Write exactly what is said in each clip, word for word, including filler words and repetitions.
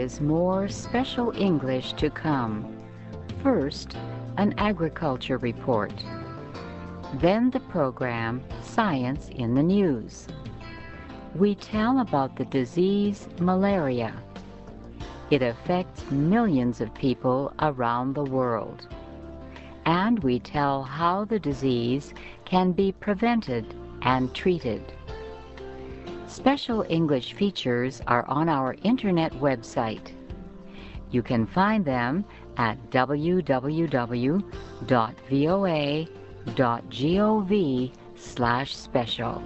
is more special English to come. First, an agriculture report. Then the program Science in the News. We tell about the disease malaria. It affects millions of people around the world. And we tell how the disease can be prevented and treated. Special English features are on our internet website. You can find them at w w w dot v o a dot gov slash special.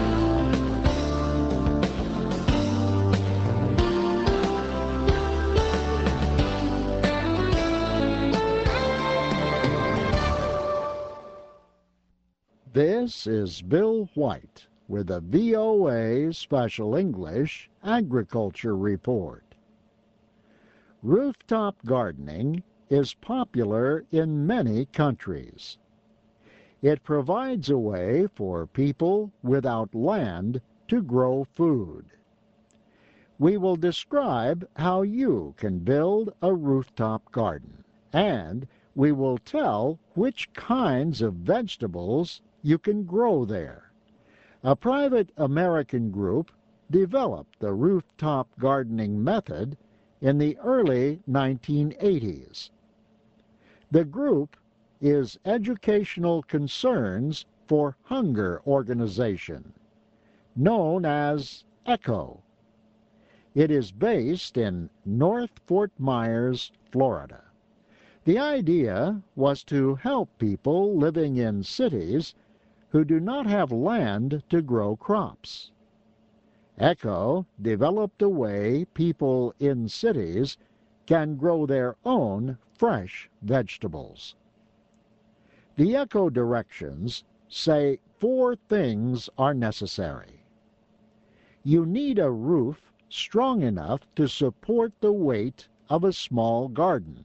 This is Bill White with the V O A Special English Agriculture Report. Rooftop gardening is popular in many countries. It provides a way for people without land to grow food. We will describe how you can build a rooftop garden, and we will tell which kinds of vegetables you can grow there. A private American group developed the rooftop gardening method in the early nineteen eighties. The group is Educational Concerns for Hunger Organization, known as ECHO. It is based in North Fort Myers, Florida. The idea was to help people living in cities who do not have land to grow crops. ECHO developed a way people in cities can grow their own fresh vegetables. The ECHO directions say four things are necessary. You need a roof strong enough to support the weight of a small garden.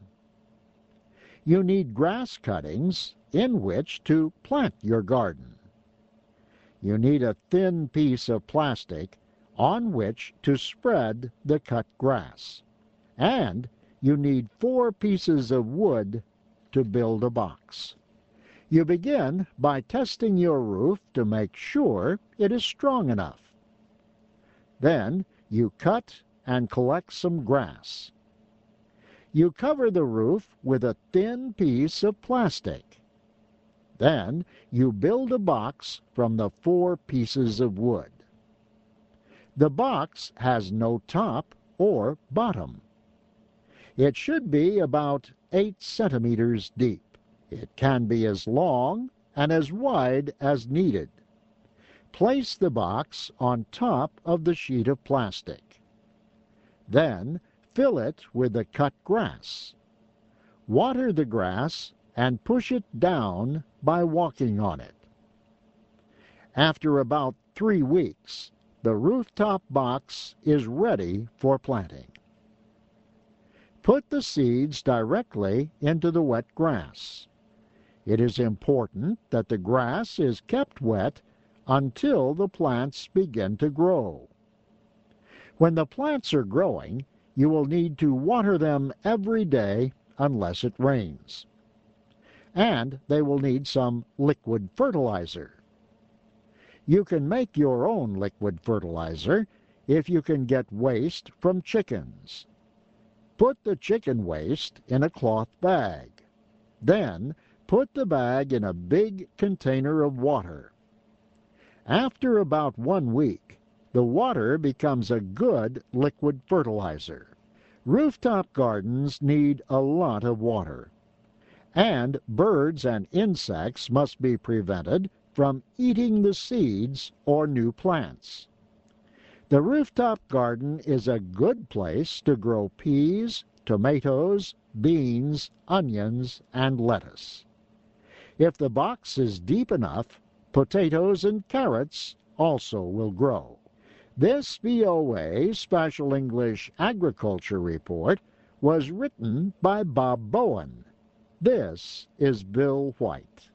You need grass cuttings in which to plant your garden. You need a thin piece of plastic on which to spread the cut grass. And you need four pieces of wood to build a box. You begin by testing your roof to make sure it is strong enough. Then you cut and collect some grass. You cover the roof with a thin piece of plastic. Then you build a box from the four pieces of wood. The box has no top or bottom. It should be about eight centimeters deep. It can be as long and as wide as needed. Place the box on top of the sheet of plastic. Then fill it with the cut grass. Water the grass and push it down by walking on it. After about three weeks, the rooftop box is ready for planting. Put the seeds directly into the wet grass. It is important that the grass is kept wet until the plants begin to grow. When the plants are growing, you will need to water them every day unless it rains. And they will need some liquid fertilizer. You can make your own liquid fertilizer if you can get waste from chickens. Put the chicken waste in a cloth bag. Then put the bag in a big container of water. After about one week, the water becomes a good liquid fertilizer. Rooftop gardens need a lot of water. And birds and insects must be prevented from eating the seeds or new plants. The rooftop garden is a good place to grow peas, tomatoes, beans, onions, and lettuce. If the box is deep enough, potatoes and carrots also will grow. This V O A Special English Agriculture Report was written by Bob Bowen. This is Bill White.